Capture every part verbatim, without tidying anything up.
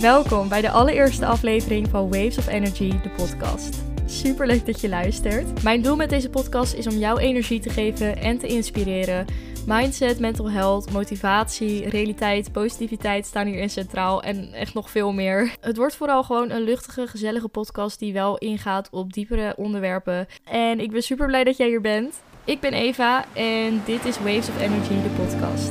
Welkom bij de allereerste aflevering van Waves of Energy, de podcast. Super leuk dat je luistert. Mijn doel met deze podcast is om jou energie te geven en te inspireren. Mindset, mental health, motivatie, realiteit, positiviteit staan hierin centraal en echt nog veel meer. Het wordt vooral gewoon een luchtige, gezellige podcast die wel ingaat op diepere onderwerpen. En ik ben super blij dat jij hier bent. Ik ben Eva en dit is Waves of Energy, de podcast.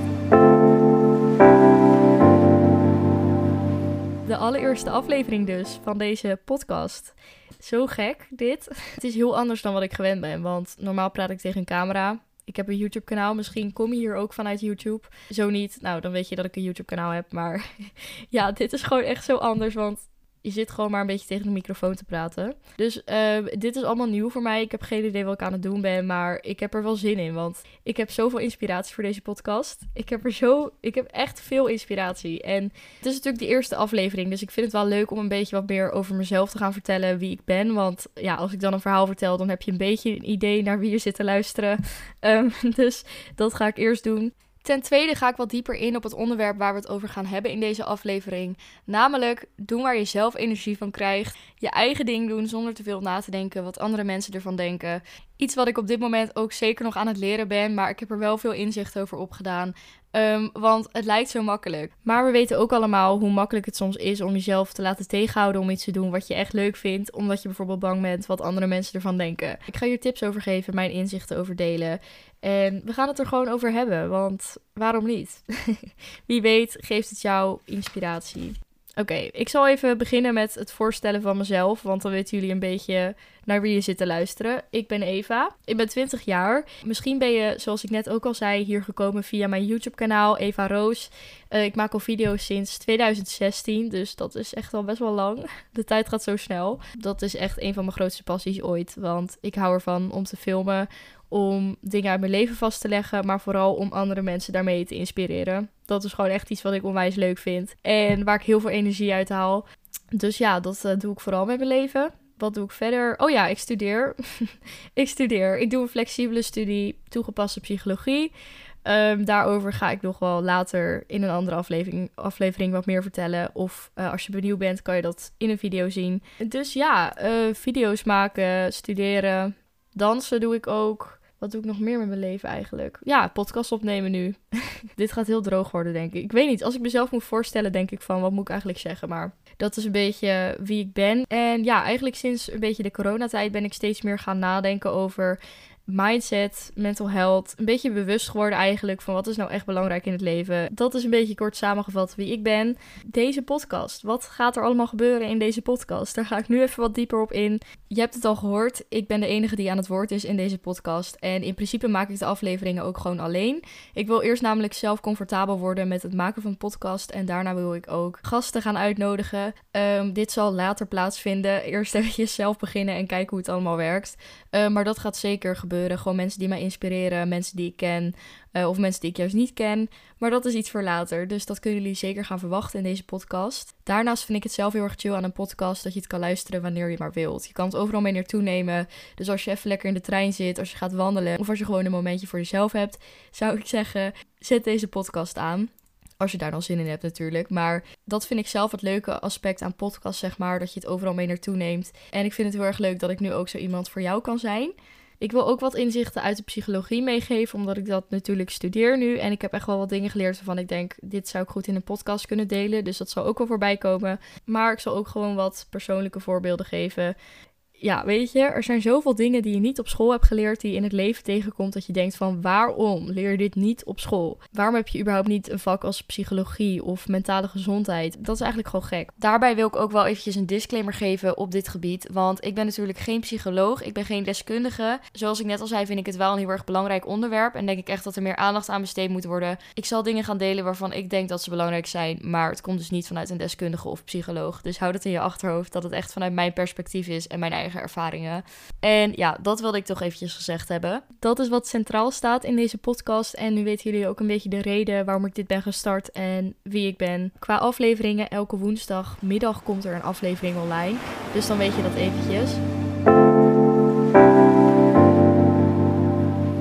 De allereerste aflevering dus van deze podcast. Zo gek, dit. Het is heel anders dan wat ik gewend ben, want normaal praat ik tegen een camera. Ik heb een YouTube-kanaal, misschien kom je hier ook vanuit YouTube. Zo niet, nou dan weet je dat ik een YouTube-kanaal heb, maar ja, dit is gewoon echt zo anders, want je zit gewoon maar een beetje tegen de microfoon te praten. Dus uh, dit is allemaal nieuw voor mij. Ik heb geen idee wat ik aan het doen ben, maar ik heb er wel zin in. Want ik heb zoveel inspiratie voor deze podcast. Ik heb er zo, ik heb echt veel inspiratie. En het is natuurlijk de eerste aflevering, dus ik vind het wel leuk om een beetje wat meer over mezelf te gaan vertellen wie ik ben. Want ja, als ik dan een verhaal vertel, dan heb je een beetje een idee naar wie je zit te luisteren. Um, dus dat ga ik eerst doen. Ten tweede ga ik wat dieper in op het onderwerp waar we het over gaan hebben in deze aflevering. Namelijk doen waar je zelf energie van krijgt. Je eigen ding doen zonder te veel na te denken wat andere mensen ervan denken. Iets wat ik op dit moment ook zeker nog aan het leren ben, maar ik heb er wel veel inzicht over opgedaan. Um, want het lijkt zo makkelijk. Maar we weten ook allemaal hoe makkelijk het soms is om jezelf te laten tegenhouden om iets te doen wat je echt leuk vindt. Omdat je bijvoorbeeld bang bent wat andere mensen ervan denken. Ik ga hier tips over geven, mijn inzichten over delen. En we gaan het er gewoon over hebben, want waarom niet? Wie weet geeft het jou inspiratie. Oké, okay, ik zal even beginnen met het voorstellen van mezelf, want dan weten jullie een beetje naar wie je zit te luisteren. Ik ben Eva, ik ben twintig jaar. Misschien ben je, zoals ik net ook al zei, hier gekomen via mijn YouTube-kanaal Eva Roos. Uh, ik maak al video's sinds twintig zestien, dus dat is echt al best wel lang. De tijd gaat zo snel. Dat is echt een van mijn grootste passies ooit, want ik hou ervan om te filmen, om dingen uit mijn leven vast te leggen, maar vooral om andere mensen daarmee te inspireren. Dat is gewoon echt iets wat ik onwijs leuk vind en waar ik heel veel energie uit haal. Dus ja, dat uh, doe ik vooral met mijn leven. Wat doe ik verder? Oh ja, ik studeer. ik studeer. Ik doe een flexibele studie toegepaste psychologie. Um, daarover ga ik nog wel later in een andere aflevering, aflevering wat meer vertellen. Of uh, als je benieuwd bent, kan je dat in een video zien. Dus ja, uh, video's maken, studeren, dansen doe ik ook. Wat doe ik nog meer met mijn leven eigenlijk? Ja, podcast opnemen nu. Dit gaat heel droog worden, denk ik. Ik weet niet, als ik mezelf moet voorstellen, denk ik van, wat moet ik eigenlijk zeggen? Maar dat is een beetje wie ik ben. En ja, eigenlijk sinds een beetje de coronatijd ben ik steeds meer gaan nadenken over mindset, mental health. Een beetje bewust geworden eigenlijk van wat is nou echt belangrijk in het leven. Dat is een beetje kort samengevat wie ik ben. Deze podcast, wat gaat er allemaal gebeuren in deze podcast? Daar ga ik nu even wat dieper op in. Je hebt het al gehoord, ik ben de enige die aan het woord is in deze podcast. En in principe maak ik de afleveringen ook gewoon alleen. Ik wil eerst namelijk zelf comfortabel worden met het maken van een podcast. En daarna wil ik ook gasten gaan uitnodigen. Um, dit zal later plaatsvinden. Eerst eventjes zelf beginnen en kijken hoe het allemaal werkt. Uh, maar dat gaat zeker gebeuren. Gewoon mensen die mij inspireren, mensen die ik ken uh, of mensen die ik juist niet ken. Maar dat is iets voor later, dus dat kunnen jullie zeker gaan verwachten in deze podcast. Daarnaast vind ik het zelf heel erg chill aan een podcast dat je het kan luisteren wanneer je maar wilt. Je kan het overal mee naartoe nemen, dus als je even lekker in de trein zit, als je gaat wandelen of als je gewoon een momentje voor jezelf hebt, zou ik zeggen, zet deze podcast aan. Als je daar dan zin in hebt natuurlijk. Maar dat vind ik zelf het leuke aspect aan podcast, zeg maar. Dat je het overal mee naartoe neemt. En ik vind het heel erg leuk dat ik nu ook zo iemand voor jou kan zijn. Ik wil ook wat inzichten uit de psychologie meegeven, omdat ik dat natuurlijk studeer nu. En ik heb echt wel wat dingen geleerd waarvan ik denk, dit zou ik goed in een podcast kunnen delen. Dus dat zal ook wel voorbij komen. Maar ik zal ook gewoon wat persoonlijke voorbeelden geven. Ja, weet je, er zijn zoveel dingen die je niet op school hebt geleerd, die je in het leven tegenkomt, dat je denkt van, waarom leer je dit niet op school? Waarom heb je überhaupt niet een vak als psychologie of mentale gezondheid? Dat is eigenlijk gewoon gek. Daarbij wil ik ook wel eventjes een disclaimer geven op dit gebied, want ik ben natuurlijk geen psycholoog, ik ben geen deskundige. Zoals ik net al zei, vind ik het wel een heel erg belangrijk onderwerp en denk ik echt dat er meer aandacht aan besteed moet worden. Ik zal dingen gaan delen waarvan ik denk dat ze belangrijk zijn, maar het komt dus niet vanuit een deskundige of psycholoog. Dus houd het in je achterhoofd dat het echt vanuit mijn perspectief is en mijn eigen ervaringen. En ja, dat wilde ik toch eventjes gezegd hebben. Dat is wat centraal staat in deze podcast. En nu weten jullie ook een beetje de reden waarom ik dit ben gestart en wie ik ben. Qua afleveringen, elke woensdagmiddag komt er een aflevering online. Dus dan weet je dat eventjes.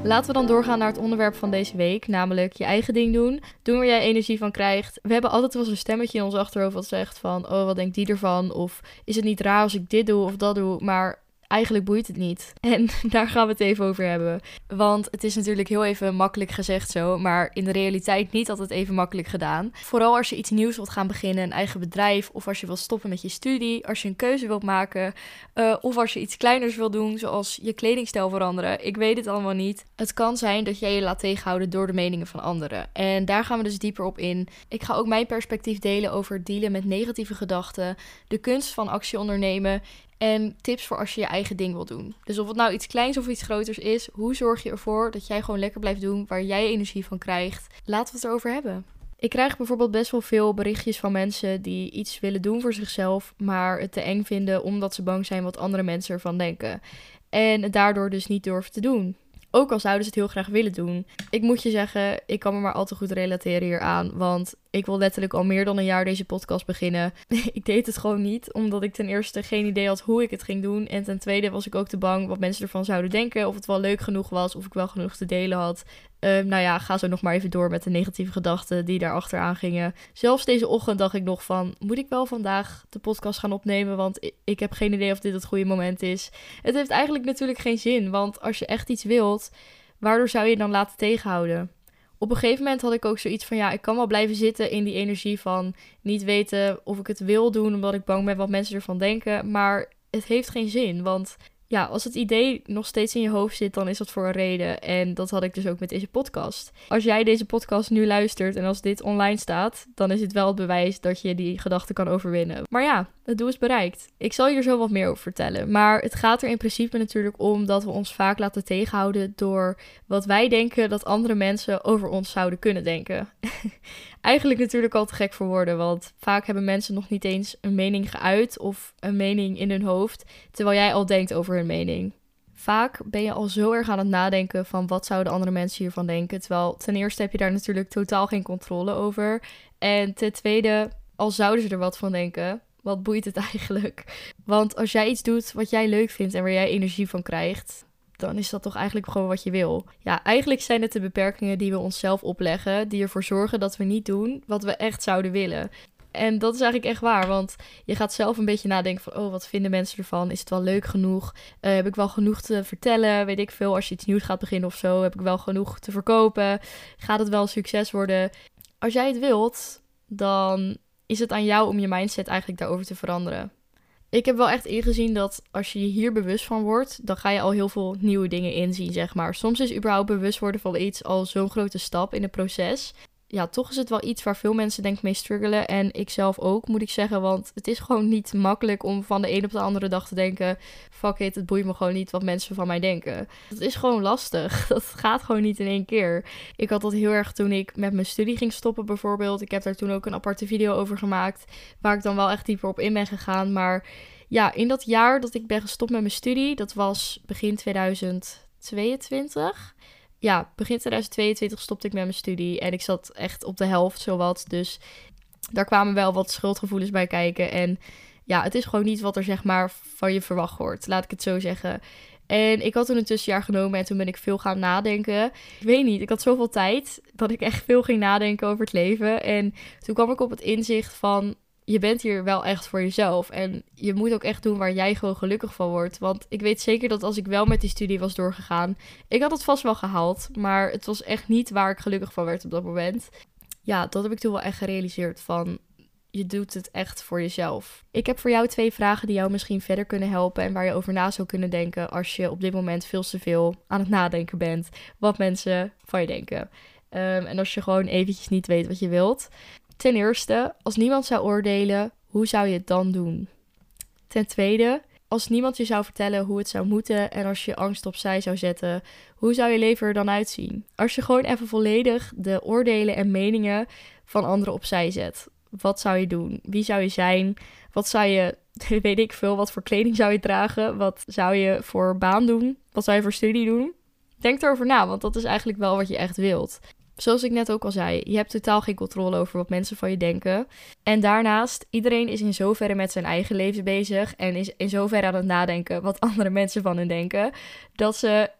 Laten we dan doorgaan naar het onderwerp van deze week, namelijk je eigen ding doen. Doen waar jij energie van krijgt. We hebben altijd wel zo'n stemmetje in ons achterhoofd wat zegt van, oh, wat denkt die ervan? Of is het niet raar als ik dit doe of dat doe? Maar eigenlijk boeit het niet. En daar gaan we het even over hebben. Want het is natuurlijk heel even makkelijk gezegd zo, maar in de realiteit niet altijd even makkelijk gedaan. Vooral als je iets nieuws wilt gaan beginnen, een eigen bedrijf, of als je wilt stoppen met je studie, als je een keuze wilt maken, uh, of als je iets kleiners wilt doen, zoals je kledingstijl veranderen. Ik weet het allemaal niet. Het kan zijn dat jij je laat tegenhouden door de meningen van anderen. En daar gaan we dus dieper op in. Ik ga ook mijn perspectief delen over dealen met negatieve gedachten, de kunst van actie ondernemen en tips voor als je je eigen ding wil doen. Dus of het nou iets kleins of iets groters is, hoe zorg je ervoor dat jij gewoon lekker blijft doen waar jij energie van krijgt? Laten we het erover hebben. Ik krijg bijvoorbeeld best wel veel berichtjes van mensen die iets willen doen voor zichzelf, maar het te eng vinden omdat ze bang zijn wat andere mensen ervan denken. En het daardoor dus niet durven te doen. Ook al zouden ze het heel graag willen doen. Ik moet je zeggen, ik kan me maar al te goed relateren hieraan. Want ik wil letterlijk al meer dan een jaar deze podcast beginnen. Ik deed het gewoon niet, omdat ik ten eerste geen idee had hoe ik het ging doen. En ten tweede was ik ook te bang wat mensen ervan zouden denken. Of het wel leuk genoeg was, of ik wel genoeg te delen had. Uh, nou ja, ga zo nog maar even door met de negatieve gedachten die daar achteraan gingen. Zelfs deze ochtend dacht ik nog van, moet ik wel vandaag de podcast gaan opnemen? Want ik, ik heb geen idee of dit het goede moment is. Het heeft eigenlijk natuurlijk geen zin, want als je echt iets wilt, waardoor zou je je dan laten tegenhouden? Op een gegeven moment had ik ook zoiets van, ja, ik kan wel blijven zitten in die energie van niet weten of ik het wil doen, omdat ik bang ben wat mensen ervan denken. Maar het heeft geen zin, want ja, als het idee nog steeds in je hoofd zit, dan is dat voor een reden. En dat had ik dus ook met deze podcast. Als jij deze podcast nu luistert en als dit online staat, dan is het wel het bewijs dat je die gedachten kan overwinnen. Maar ja, het doel is bereikt. Ik zal hier zo wat meer over vertellen. Maar het gaat er in principe natuurlijk om dat we ons vaak laten tegenhouden door wat wij denken dat andere mensen over ons zouden kunnen denken. Eigenlijk natuurlijk al te gek voor woorden, want vaak hebben mensen nog niet eens een mening geuit of een mening in hun hoofd, terwijl jij al denkt over hun mening. Vaak ben je al zo erg aan het nadenken van wat zouden andere mensen hiervan denken, terwijl ten eerste heb je daar natuurlijk totaal geen controle over. En ten tweede, al zouden ze er wat van denken, wat boeit het eigenlijk? Want als jij iets doet wat jij leuk vindt en waar jij energie van krijgt, dan is dat toch eigenlijk gewoon wat je wil. Ja, eigenlijk zijn het de beperkingen die we onszelf opleggen, die ervoor zorgen dat we niet doen wat we echt zouden willen. En dat is eigenlijk echt waar, want je gaat zelf een beetje nadenken van, oh, wat vinden mensen ervan? Is het wel leuk genoeg? Uh, heb ik wel genoeg te vertellen? Weet ik veel, als je iets nieuws gaat beginnen of zo, heb ik wel genoeg te verkopen? Gaat het wel een succes worden? Als jij het wilt, dan is het aan jou om je mindset eigenlijk daarover te veranderen. Ik heb wel echt ingezien dat als je je hier bewust van wordt, dan ga je al heel veel nieuwe dingen inzien, zeg maar. Soms is überhaupt bewust worden van iets al zo'n grote stap in het proces. Ja, toch is het wel iets waar veel mensen denk ik mee struggelen. En ik zelf ook, moet ik zeggen. Want het is gewoon niet makkelijk om van de een op de andere dag te denken, fuck it, het boeit me gewoon niet wat mensen van mij denken. Dat is gewoon lastig. Dat gaat gewoon niet in één keer. Ik had dat heel erg toen ik met mijn studie ging stoppen bijvoorbeeld. Ik heb daar toen ook een aparte video over gemaakt, waar ik dan wel echt dieper op in ben gegaan. Maar ja, in dat jaar dat ik ben gestopt met mijn studie, dat was begin tweeduizend tweeëntwintig. Ja, begin tweeduizend tweeëntwintig stopte ik met mijn studie en ik zat echt op de helft zowat. Dus daar kwamen wel wat schuldgevoelens bij kijken. En ja, het is gewoon niet wat er zeg maar van je verwacht wordt, laat ik het zo zeggen. En ik had toen een tussenjaar genomen en toen ben ik veel gaan nadenken. Ik weet niet, ik had zoveel tijd dat ik echt veel ging nadenken over het leven. En toen kwam ik op het inzicht van, je bent hier wel echt voor jezelf. En je moet ook echt doen waar jij gewoon gelukkig van wordt. Want ik weet zeker dat als ik wel met die studie was doorgegaan, ik had het vast wel gehaald. Maar het was echt niet waar ik gelukkig van werd op dat moment. Ja, dat heb ik toen wel echt gerealiseerd van, je doet het echt voor jezelf. Ik heb voor jou twee vragen die jou misschien verder kunnen helpen en waar je over na zou kunnen denken als je op dit moment veel te veel aan het nadenken bent wat mensen van je denken. Um, en als je gewoon eventjes niet weet wat je wilt. Ten eerste, als niemand zou oordelen, hoe zou je het dan doen? Ten tweede, als niemand je zou vertellen hoe het zou moeten en als je angst opzij zou zetten, hoe zou je leven er dan uitzien? Als je gewoon even volledig de oordelen en meningen van anderen opzij zet, wat zou je doen? Wie zou je zijn? Wat zou je, weet ik veel, wat voor kleding zou je dragen? Wat zou je voor baan doen? Wat zou je voor studie doen? Denk erover na, want dat is eigenlijk wel wat je echt wilt. Zoals ik net ook al zei, je hebt totaal geen controle over wat mensen van je denken. En daarnaast, iedereen is in zoverre met zijn eigen leven bezig en is in zoverre aan het nadenken wat andere mensen van hen denken, dat ze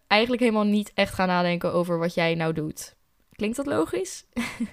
eigenlijk helemaal niet echt gaan nadenken over wat jij nou doet. Klinkt dat logisch?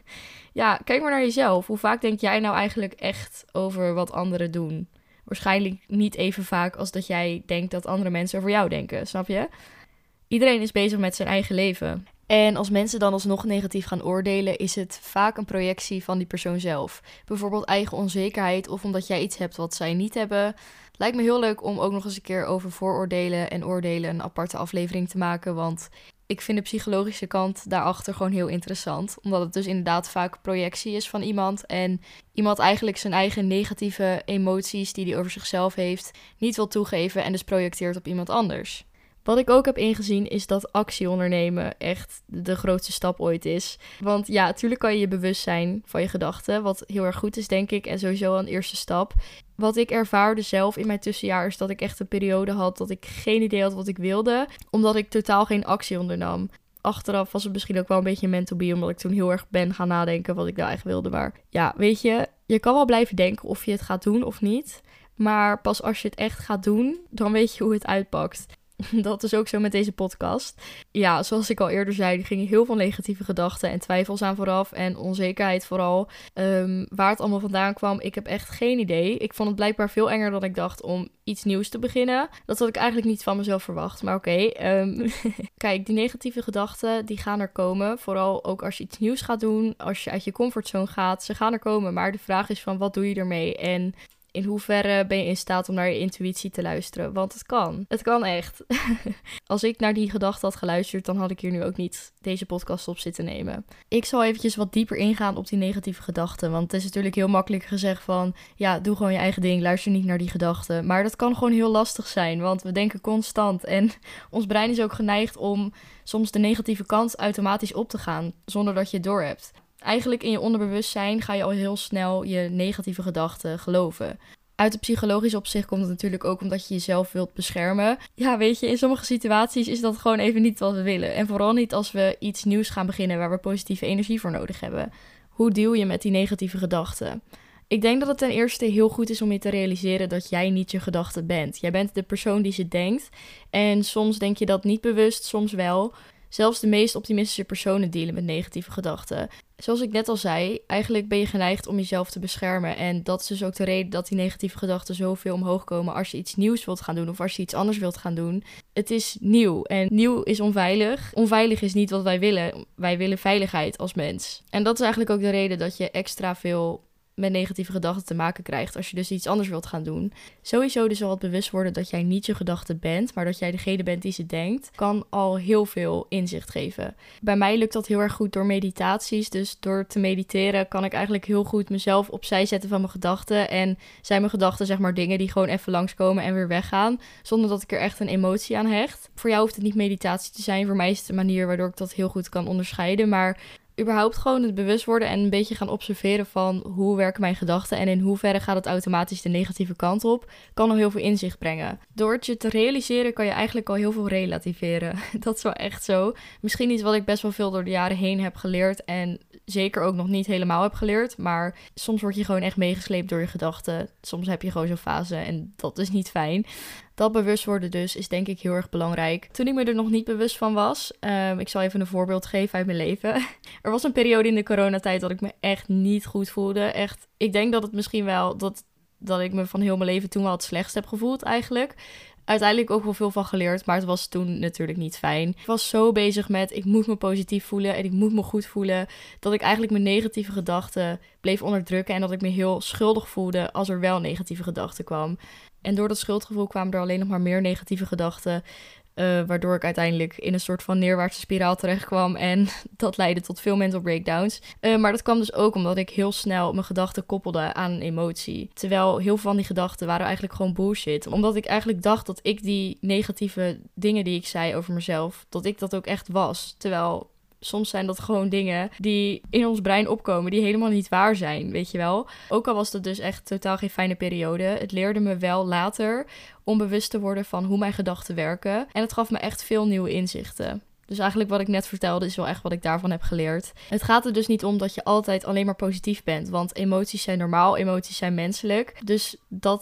Ja, kijk maar naar jezelf. Hoe vaak denk jij nou eigenlijk echt over wat anderen doen? Waarschijnlijk niet even vaak als dat jij denkt dat andere mensen over jou denken, snap je? Iedereen is bezig met zijn eigen leven. En als mensen dan alsnog negatief gaan oordelen, is het vaak een projectie van die persoon zelf. Bijvoorbeeld eigen onzekerheid of omdat jij iets hebt wat zij niet hebben. Het lijkt me heel leuk om ook nog eens een keer over vooroordelen en oordelen een aparte aflevering te maken, want ik vind de psychologische kant daarachter gewoon heel interessant. Omdat het dus inderdaad vaak projectie is van iemand. En iemand eigenlijk zijn eigen negatieve emoties die hij over zichzelf heeft niet wil toegeven en dus projecteert op iemand anders. Wat ik ook heb ingezien is dat actie ondernemen echt de grootste stap ooit is. Want ja, natuurlijk kan je je bewust zijn van je gedachten. Wat heel erg goed is, denk ik. En sowieso een eerste stap. Wat ik ervaarde zelf in mijn tussenjaar is dat ik echt een periode had dat ik geen idee had wat ik wilde. Omdat ik totaal geen actie ondernam. Achteraf was het misschien ook wel een beetje mental be, omdat ik toen heel erg ben gaan nadenken wat ik nou eigenlijk wilde. Maar ja, weet je, je kan wel blijven denken of je het gaat doen of niet. Maar pas als je het echt gaat doen, dan weet je hoe het uitpakt. Dat is ook zo met deze podcast. Ja, zoals ik al eerder zei, er gingen heel veel negatieve gedachten en twijfels aan vooraf en onzekerheid vooral. Um, waar het allemaal vandaan kwam, ik heb echt geen idee. Ik vond het blijkbaar veel enger dan ik dacht om iets nieuws te beginnen. Dat had ik eigenlijk niet van mezelf verwacht, maar oké. Okay, um, kijk, die negatieve gedachten, die gaan er komen. Vooral ook als je iets nieuws gaat doen, als je uit je comfortzone gaat. Ze gaan er komen, maar de vraag is van wat doe je ermee? En in hoeverre ben je in staat om naar je intuïtie te luisteren? Want het kan. Het kan echt. Als ik naar die gedachte had geluisterd, dan had ik hier nu ook niet deze podcast op zitten nemen. Ik zal eventjes wat dieper ingaan op die negatieve gedachten. Want het is natuurlijk heel makkelijk gezegd van, ja, doe gewoon je eigen ding, luister niet naar die gedachten. Maar dat kan gewoon heel lastig zijn, want we denken constant. En ons brein is ook geneigd om soms de negatieve kant automatisch op te gaan, zonder dat je het doorhebt. Eigenlijk in je onderbewustzijn ga je al heel snel je negatieve gedachten geloven. Uit het psychologisch opzicht komt het natuurlijk ook omdat je jezelf wilt beschermen. Ja, weet je, in sommige situaties is dat gewoon even niet wat we willen. En vooral niet als we iets nieuws gaan beginnen waar we positieve energie voor nodig hebben. Hoe deal je met die negatieve gedachten? Ik denk dat het ten eerste heel goed is om je te realiseren dat jij niet je gedachten bent. Jij bent de persoon die ze denkt. En soms denk je dat niet bewust, soms wel. Zelfs de meest optimistische personen dealen met negatieve gedachten. Zoals ik net al zei, eigenlijk ben je geneigd om jezelf te beschermen. En dat is dus ook de reden dat die negatieve gedachten zoveel omhoog komen als je iets nieuws wilt gaan doen of als je iets anders wilt gaan doen. Het is nieuw en nieuw is onveilig. Onveilig is niet wat wij willen. Wij willen veiligheid als mens. En dat is eigenlijk ook de reden dat je extra veel met negatieve gedachten te maken krijgt als je dus iets anders wilt gaan doen. Sowieso dus al het bewust worden dat jij niet je gedachten bent, maar dat jij degene bent die ze denkt, kan al heel veel inzicht geven. Bij mij lukt dat heel erg goed door meditaties, dus door te mediteren kan ik eigenlijk heel goed mezelf opzij zetten van mijn gedachten en zijn mijn gedachten zeg maar dingen die gewoon even langskomen en weer weggaan, zonder dat ik er echt een emotie aan hecht. Voor jou hoeft het niet meditatie te zijn, voor mij is het een manier waardoor ik dat heel goed kan onderscheiden, maar überhaupt gewoon het bewust worden en een beetje gaan observeren van hoe werken mijn gedachten en in hoeverre gaat het automatisch de negatieve kant op, kan al heel veel inzicht brengen. Door het je te realiseren kan je eigenlijk al heel veel relativeren. Dat is wel echt zo. Misschien iets wat ik best wel veel door de jaren heen heb geleerd en zeker ook nog niet helemaal heb geleerd, maar soms word je gewoon echt meegesleept door je gedachten. Soms heb je gewoon zo'n fase en dat is niet fijn. Dat bewust worden dus is denk ik heel erg belangrijk. Toen ik me er nog niet bewust van was, um, ik zal even een voorbeeld geven uit mijn leven. Er was een periode in de coronatijd dat ik me echt niet goed voelde. Echt, ik denk dat het misschien wel, dat, dat ik me van heel mijn leven toen wel het slechtst heb gevoeld eigenlijk. Uiteindelijk ook wel veel van geleerd, maar het was toen natuurlijk niet fijn. Ik was zo bezig met, ik moet me positief voelen en ik moet me goed voelen, dat ik eigenlijk mijn negatieve gedachten bleef onderdrukken en dat ik me heel schuldig voelde als er wel negatieve gedachten kwam. En door dat schuldgevoel kwamen er alleen nog maar meer negatieve gedachten, uh, waardoor ik uiteindelijk in een soort van neerwaartse spiraal terecht kwam en dat leidde tot veel mental breakdowns. Uh, maar dat kwam dus ook omdat ik heel snel mijn gedachten koppelde aan een emotie. Terwijl heel veel van die gedachten waren eigenlijk gewoon bullshit. Omdat ik eigenlijk dacht dat ik die negatieve dingen die ik zei over mezelf, dat ik dat ook echt was. Terwijl soms zijn dat gewoon dingen die in ons brein opkomen, die helemaal niet waar zijn, weet je wel. Ook al was dat dus echt totaal geen fijne periode. Het leerde me wel later om bewust te worden van hoe mijn gedachten werken. En het gaf me echt veel nieuwe inzichten. Dus eigenlijk wat ik net vertelde is wel echt wat ik daarvan heb geleerd. Het gaat er dus niet om dat je altijd alleen maar positief bent. Want emoties zijn normaal, emoties zijn menselijk. Dus dat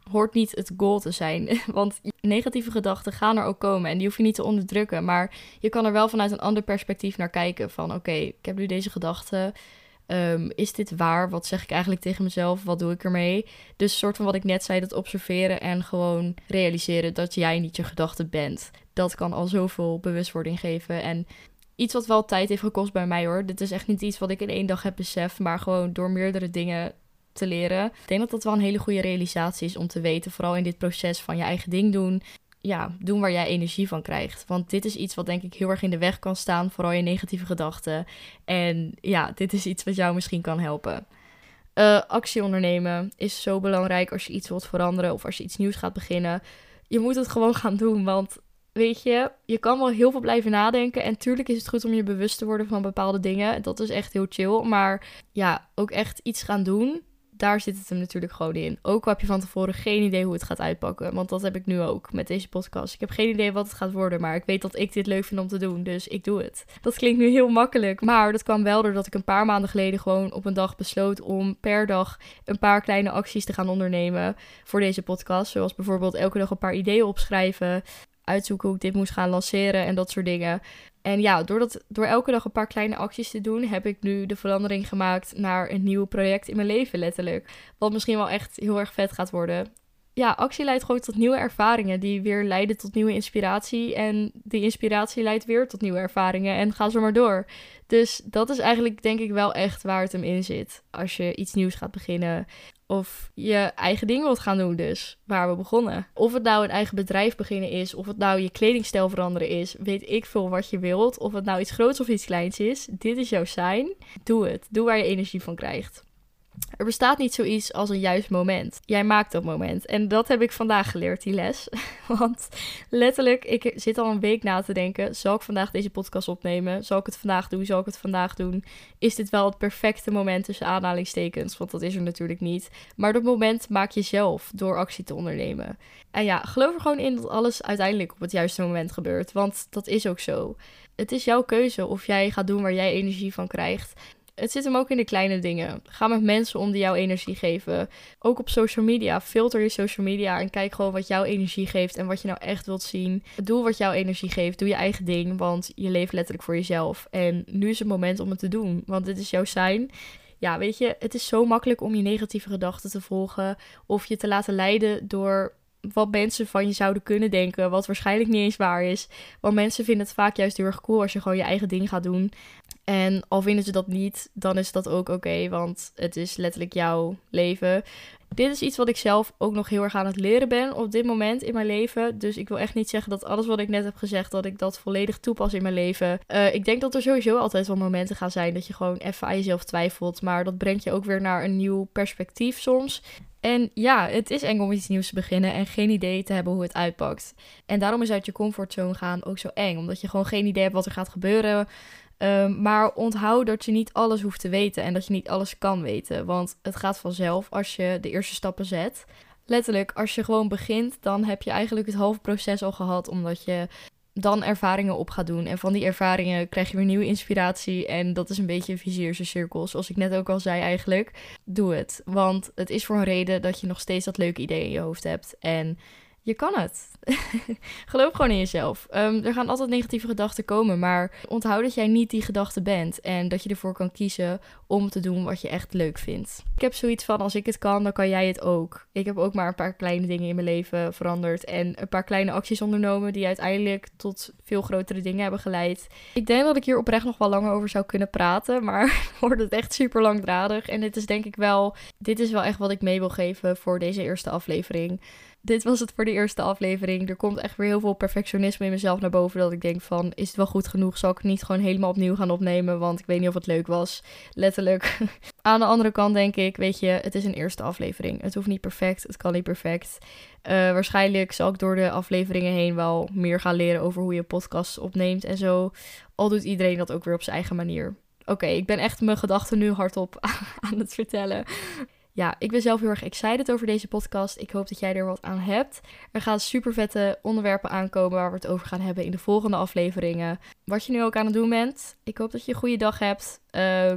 hoort niet het goal te zijn. Want negatieve gedachten gaan er ook komen en die hoef je niet te onderdrukken. Maar je kan er wel vanuit een ander perspectief naar kijken. Van oké, okay, ik heb nu deze gedachten. Um, is dit waar? Wat zeg ik eigenlijk tegen mezelf? Wat doe ik ermee? Dus soort van wat ik net zei, dat observeren en gewoon realiseren dat jij niet je gedachten bent. Dat kan al zoveel bewustwording geven. En iets wat wel tijd heeft gekost bij mij hoor. Dit is echt niet iets wat ik in één dag heb beseft, maar gewoon door meerdere dingen te leren. Ik denk dat dat wel een hele goede realisatie is om te weten, vooral in dit proces van je eigen ding doen. Ja, doen waar jij energie van krijgt. Want dit is iets wat denk ik heel erg in de weg kan staan, vooral je negatieve gedachten. En ja, dit is iets wat jou misschien kan helpen. Uh, actie ondernemen is zo belangrijk als je iets wilt veranderen of als je iets nieuws gaat beginnen. Je moet het gewoon gaan doen, want weet je, je kan wel heel veel blijven nadenken. En tuurlijk is het goed om je bewust te worden van bepaalde dingen. Dat is echt heel chill. Maar ja, ook echt iets gaan doen, daar zit het hem natuurlijk gewoon in. Ook al heb je van tevoren geen idee hoe het gaat uitpakken. Want dat heb ik nu ook met deze podcast. Ik heb geen idee wat het gaat worden, maar ik weet dat ik dit leuk vind om te doen. Dus ik doe het. Dat klinkt nu heel makkelijk. Maar dat kwam wel doordat ik een paar maanden geleden gewoon op een dag besloot om per dag een paar kleine acties te gaan ondernemen voor deze podcast. Zoals bijvoorbeeld elke dag een paar ideeën opschrijven, uitzoeken hoe ik dit moest gaan lanceren en dat soort dingen. En ja, door, dat, door elke dag een paar kleine acties te doen, heb ik nu de verandering gemaakt naar een nieuw project in mijn leven, letterlijk. Wat misschien wel echt heel erg vet gaat worden. Ja, actie leidt gewoon tot nieuwe ervaringen die weer leiden tot nieuwe inspiratie. En die inspiratie leidt weer tot nieuwe ervaringen en ga zo maar door. Dus dat is eigenlijk denk ik wel echt waar het hem in zit. Als je iets nieuws gaat beginnen of je eigen ding wilt gaan doen dus, waar we begonnen. Of het nou een eigen bedrijf beginnen is, of het nou je kledingstijl veranderen is, weet ik veel wat je wilt. Of het nou iets groots of iets kleins is, dit is jouw sign. Doe het. Doe waar je energie van krijgt. Er bestaat niet zoiets als een juist moment. Jij maakt dat moment. En dat heb ik vandaag geleerd, die les. Want letterlijk, ik zit al een week na te denken, zal ik vandaag deze podcast opnemen? Zal ik het vandaag doen? Zal ik het vandaag doen? Is dit wel het perfecte moment tussen aanhalingstekens? Want dat is er natuurlijk niet. Maar dat moment maak je zelf door actie te ondernemen. En ja, geloof er gewoon in dat alles uiteindelijk op het juiste moment gebeurt. Want dat is ook zo. Het is jouw keuze of jij gaat doen waar jij energie van krijgt. Het zit hem ook in de kleine dingen. Ga met mensen om die jou energie geven. Ook op social media. Filter je social media en kijk gewoon wat jou energie geeft en wat je nou echt wilt zien. Doe wat jou energie geeft. Doe je eigen ding, want je leeft letterlijk voor jezelf. En nu is het moment om het te doen, want dit is jouw sign. Ja, weet je, het is zo makkelijk om je negatieve gedachten te volgen of je te laten leiden door wat mensen van je zouden kunnen denken, wat waarschijnlijk niet eens waar is. Want mensen vinden het vaak juist heel erg cool als je gewoon je eigen ding gaat doen. En al vinden ze dat niet, dan is dat ook oké, okay, want het is letterlijk jouw leven. Dit is iets wat ik zelf ook nog heel erg aan het leren ben op dit moment in mijn leven. Dus ik wil echt niet zeggen dat alles wat ik net heb gezegd, dat ik dat volledig toepas in mijn leven. Uh, ik denk dat er sowieso altijd wel momenten gaan zijn dat je gewoon even aan jezelf twijfelt. Maar dat brengt je ook weer naar een nieuw perspectief soms. En ja, het is eng om iets nieuws te beginnen en geen idee te hebben hoe het uitpakt. En daarom is uit je comfortzone gaan ook zo eng. Omdat je gewoon geen idee hebt wat er gaat gebeuren. Um, maar onthoud dat je niet alles hoeft te weten en dat je niet alles kan weten. Want het gaat vanzelf als je de eerste stappen zet. Letterlijk, als je gewoon begint, dan heb je eigenlijk het halve proces al gehad. Omdat je dan ervaringen op gaat doen. En van die ervaringen krijg je weer nieuwe inspiratie. En dat is een beetje een vicieuze cirkel, zoals ik net ook al zei eigenlijk. Doe het, want het is voor een reden dat je nog steeds dat leuke idee in je hoofd hebt. En je kan het. Geloof gewoon in jezelf. Um, er gaan altijd negatieve gedachten komen, maar onthoud dat jij niet die gedachte bent en dat je ervoor kan kiezen om te doen wat je echt leuk vindt. Ik heb zoiets van, als ik het kan, dan kan jij het ook. Ik heb ook maar een paar kleine dingen in mijn leven veranderd en een paar kleine acties ondernomen die uiteindelijk tot veel grotere dingen hebben geleid. Ik denk dat ik hier oprecht nog wel langer over zou kunnen praten, maar wordt het echt super langdradig. En dit is denk ik wel, dit is wel echt wat ik mee wil geven voor deze eerste aflevering. Dit was het voor de eerste aflevering. Er komt echt weer heel veel perfectionisme in mezelf naar boven. Dat ik denk van, is het wel goed genoeg? Zal ik het niet gewoon helemaal opnieuw gaan opnemen? Want ik weet niet of het leuk was. Letterlijk. Aan de andere kant denk ik, weet je, het is een eerste aflevering. Het hoeft niet perfect, het kan niet perfect. Uh, waarschijnlijk zal ik door de afleveringen heen wel meer gaan leren over hoe je podcasts opneemt en zo. Al doet iedereen dat ook weer op zijn eigen manier. Oké, okay, ik ben echt mijn gedachten nu hardop aan het vertellen. Ja, ik ben zelf heel erg excited over deze podcast. Ik hoop dat jij er wat aan hebt. Er gaan super vette onderwerpen aankomen waar we het over gaan hebben in de volgende afleveringen. Wat je nu ook aan het doen bent. Ik hoop dat je een goede dag hebt. Um,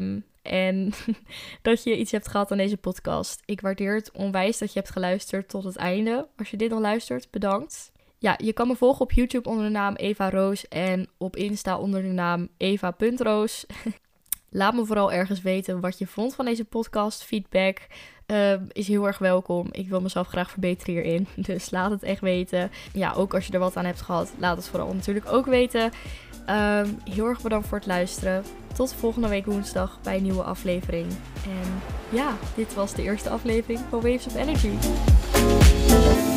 en dat je iets hebt gehad aan deze podcast. Ik waardeer het onwijs dat je hebt geluisterd tot het einde. Als je dit nog luistert, bedankt. Ja, je kan me volgen op YouTube onder de naam Eva Roos en op Insta onder de naam eva punt roos. Laat me vooral ergens weten wat je vond van deze podcast. Feedback uh, is heel erg welkom. Ik wil mezelf graag verbeteren hierin. Dus laat het echt weten. Ja, ook als je er wat aan hebt gehad, laat het vooral natuurlijk ook weten. Um, heel erg bedankt voor het luisteren. Tot volgende week woensdag bij een nieuwe aflevering. En ja, dit was de eerste aflevering van Waves of Energy.